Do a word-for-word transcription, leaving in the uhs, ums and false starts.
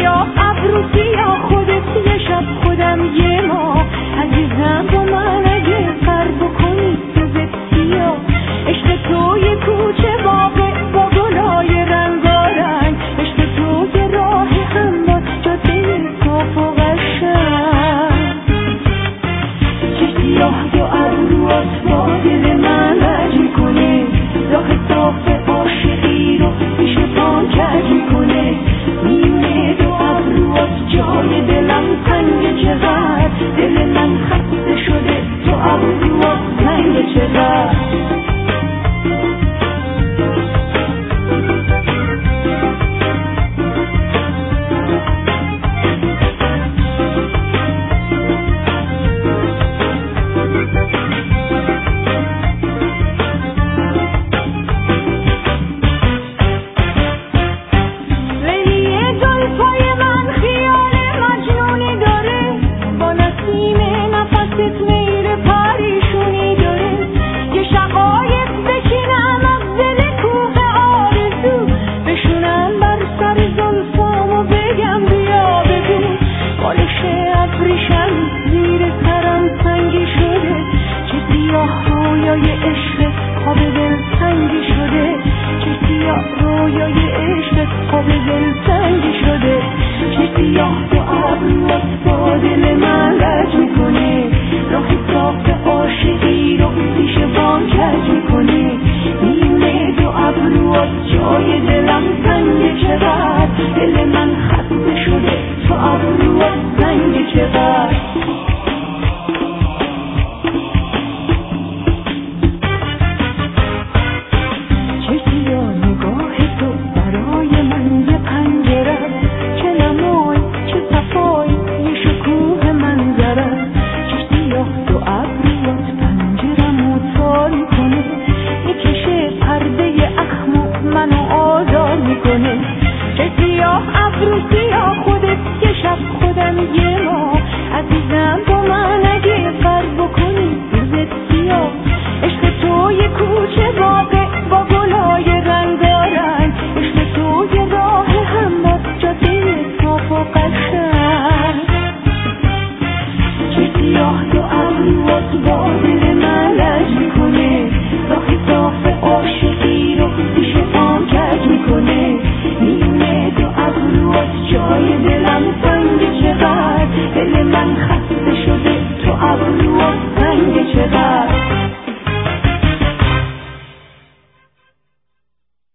سیاه ابرو سیاه خودت یه شب خودم یه ماه عزیزم با من اگه فر بکنی روزت سیاه عشق تو یه کوچه باغه با گلای رنگارنگ عشق تو یه راه هموار جاده صاف و قشنگ چه سیاه دو ابروات با دل من رنج میکنه راه صاف عاشقی رو پیش پام کج میکنه نیمه دو ابروات جای دلم تنگ چقدر دل من خسته شده تو ابروات تنگ چقدر رویای عشق خواب دل تنگی شده چه سیاه رویای عشق خواب دل تنگی شده چه سیاه تو ابروات با دل من رنج میکنه راه صاف عاشقی رو پیش بام کج میکنه نیمه دو ابروات جای دلم تنگ چقدر دل من خسته شده تو ابروات تنگ چقدر چه سیاه ابرو سیاه خودت یه شب خودم یه ماه عزیزم با من اگه فر بکنی روزت سیاه عشق تو یه کوچه باغ